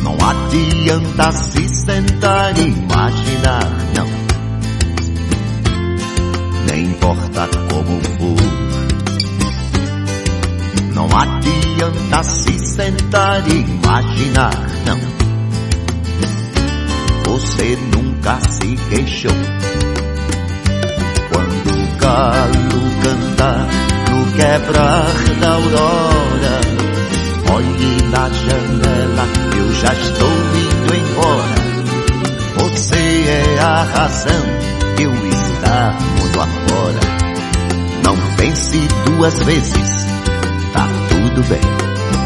Não adianta se sentar e imaginar, não. Nem importa como for. Não adianta se sentar e imaginar, não. Você nunca se queixou quando o galo cantar no quebrar da aurora. Olhe na janela, eu já estou indo embora. Você é a razão de eu estar mundo afora. Não pense duas vezes, tá tudo bem.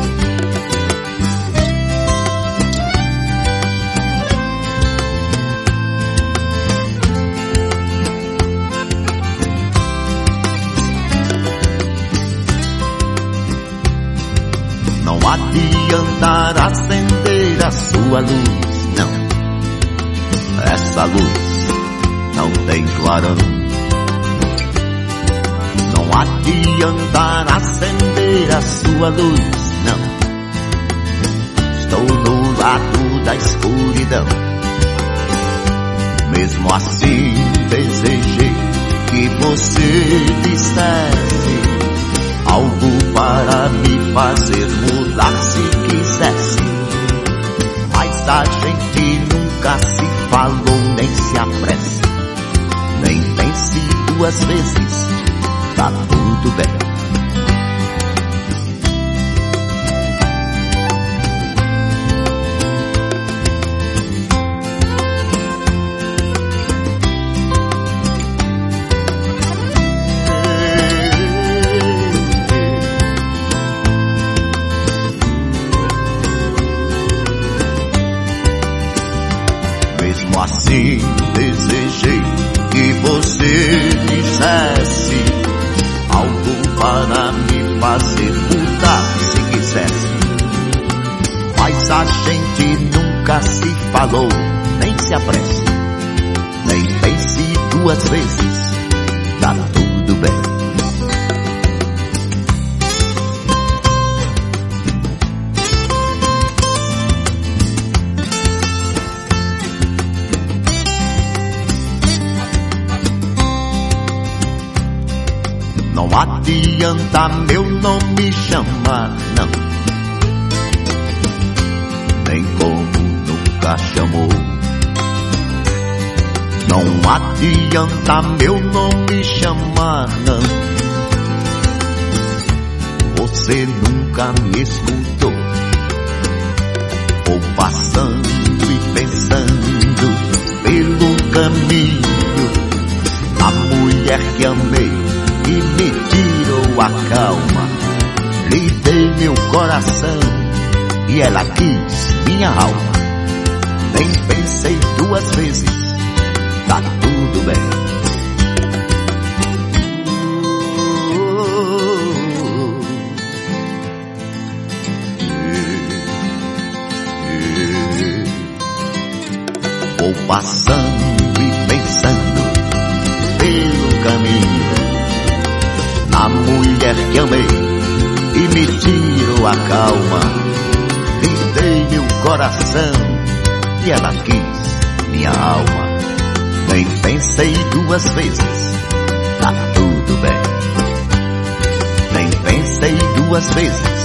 Não adianta acender a sua luz, não. Essa luz não tem clarão. Não adianta acender a sua luz, não. Estou no lado da escuridão. Mesmo assim desejei que você dissesse algo para me fazer mudar se quisesse. Mas a gente nunca se falou, nem se apresse. Nem pense duas vezes, tá tudo bem. Mesmo assim desejei que você dissesse algo para me fazer mudar se quisesse. Mas a gente nunca se falou, nem se apresse. Nem pense duas vezes, tá tudo bem. Não adianta meu nome chamar, não. Nem como nunca chamou. Não adianta meu nome chamar, não. Você nunca me escutou. Vou passando e pensando pelo caminho a mulher que amei e me tirou a calma. Lhe dei meu coração e ela quis minha alma. Nem pensei duas vezes, tá tudo bem. Vou passando e pensando pelo caminho a mulher que amei e me tirou a calma. Lhe dei meu coração e ela quis minha alma. Nem pensei duas vezes, tá tudo bem. Nem pensei duas vezes,